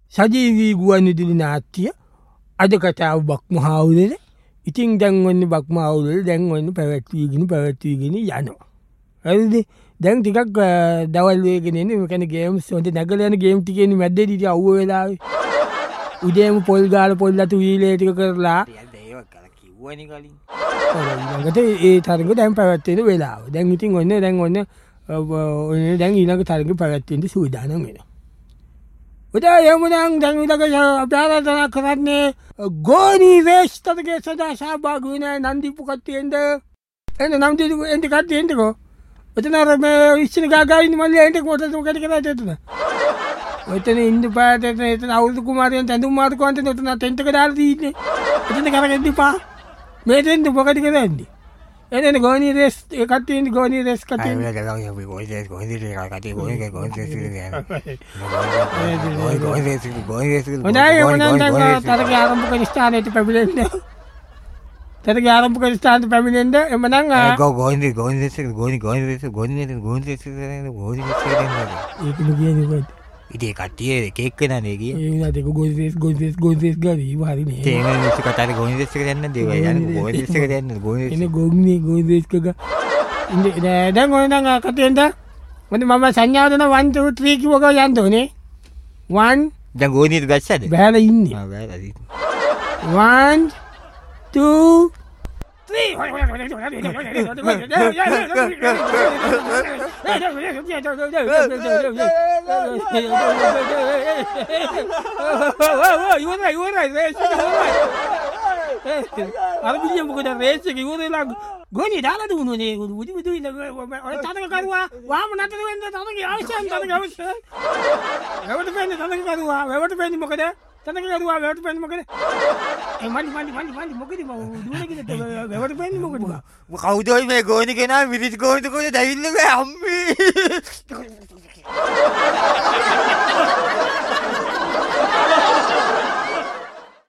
සජීවී ගුවන්විදුලි නාට්‍ය අද කතාව බක්මහාවුලේ ඉතින් දැන් ඔන්න බක්මහාවුලේ දැන් ඔන්න පැවැත්වීගෙන යනවා. හරිද? දැන් ටිකක් දවල් වේගෙන එන්නේ මොකද ගේම්ස් හොඳ නැගලා යන ගේම් ටිකේ මැද්දේදී ඉතින් අවුව වෙලාවේ උදේම පොල් ගාලා පොල් අතු වීලේ ටික කරලා ඒක කිව්වනේ කලින්. ඊළඟට ඒ තරඟ දැන් පැවැත්වෙන වෙලාව. දැන් ඉතින් ඔන්න දැන් ඊළඟ තරඟ පැවැත්වෙන්න සූදානම් වෙනවා. උදා යමුනම් දැන් ඊළඟ අපරාධනා කරන්නේ ගෝනි රේස් තරගයේ සදා සහභාගී වෙන නන්දිපු කට්ටියෙන්ද එන්න නම් දෙන්න කට්ටියෙන්දකෝ. එතන අර මේ ඉස්සර ගාගාවින් මල්ලේ එන්න කොටද මොකද කරලා එතන. ඔතන ඉන්න පාට එතන අවුරුදු කුමාරයන් තඳුම් මාරු කොන්ට එතන ටෙන්ට් එක දාලා තියෙන්නේ. එතන කරගෙන ඉපා. මේ ටෙන්ට් මොකද කරන්නේ? එතන ගෝනි රේස් කට්ටියෙන්ද ගෝනි රේස් කට්ටියෙන්ද. තරගය ආරම්භ කරන ස්ථානයට පැමිණෙන්න. තරගය ආරම්භ කරන ස්ථානයට පැමිණෙන්න එමනම් ඒක නුගියනේ ඉතින් කට්ටිය එක එක්කනනේ ගියේ. ඒ නේද ගෝනි රේස් ගාවි හරිනේ. තේම මිස් කතාවේ ගෝනි රේස් එක දැන්න දේව යන්නේ ගෝනි රේස් එක දැන්න ගෝනි එනේ ගෝනි රේස් එක ඉන්නේ දැන් ඔය නම් කටෙන්ද මම සංඥාව දෙන 1 2 3 කිව්ව ගා යන්න ඕනේ 1 දැන් ගෝනිත් ගස්සද බෑලා ඉන්නේ ආ බෑලා 1 2 අරබිය මොකද රේස් එක ඉවරලා ගෝනි දාලා දුන්නේ බුදු ඔය තරග කරුවා වාම නතර වෙන්න තරග අවශ්‍යයි තරග අවශ්‍යයි වැවට පෙන්නේ තරග කරුවා වැවට පෙන්නේ මොකද තරග කරුවා වැවට පෙන්නේ මොකද ඒ මල්ලි මොකද දුන්නේ කිද වැවට පෙන්නේ මොකද කවුද මේ ගෝනි කෙනා මිරිස් ගෝනිද කොහෙද ඇවිල්ලා අම්මේ